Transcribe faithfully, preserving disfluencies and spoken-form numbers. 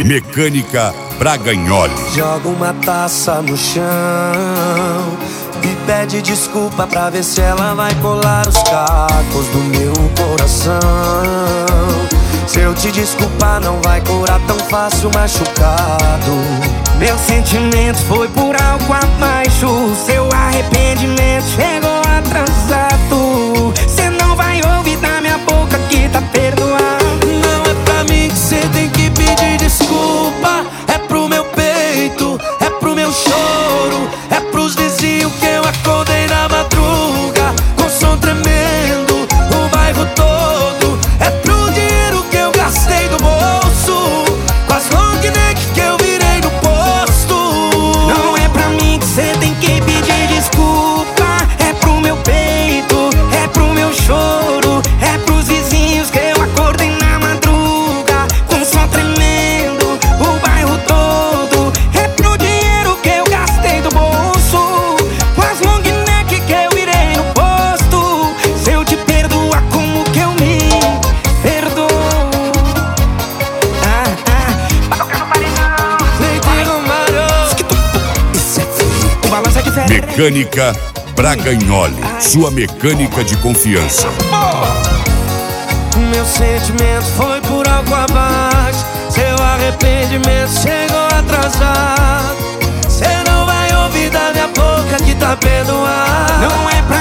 Mecânica Bragagnoli. Joga uma taça no chão e pede desculpa pra ver se ela vai colar os cacos do meu coração. Se eu te desculpar não vai curar tão fácil machucado. Meu sentimento foi por algo abaixo. Seu arrependimento chegou atrasado. Cê não vai ouvir da minha boca que tá perdoado. Não é pra mim que cê tem que pedir desculpa. É pro meu peito, é pro meu choro, é pros vizinhos que eu acordei na madruga com som tremendo, o bairro todo. É pro dinheiro que eu gastei do bolso, com as long neck que eu virei no posto. Não é pra mim que cê tem que pedir desculpa. É pro meu peito, é pro meu choro, é pros vizinhos que eu acordei na madruga com som tremendo, o bairro todo. É pro dinheiro que eu gastei do bolso, com as long neck que eu virei no posto. Se eu te perdoar, como que eu me perdoo? Ah, ah, pra tocar no paredão, Leite Romário. Isso é feio, o balanço é diferente. Mecânica Bragagnoli, sua mecânica de confiança. Meu sentimento foi por algo abaixo. Seu arrependimento chegou atrasado. Cê não vai ouvir da minha boca que tá perdoado. Não é pra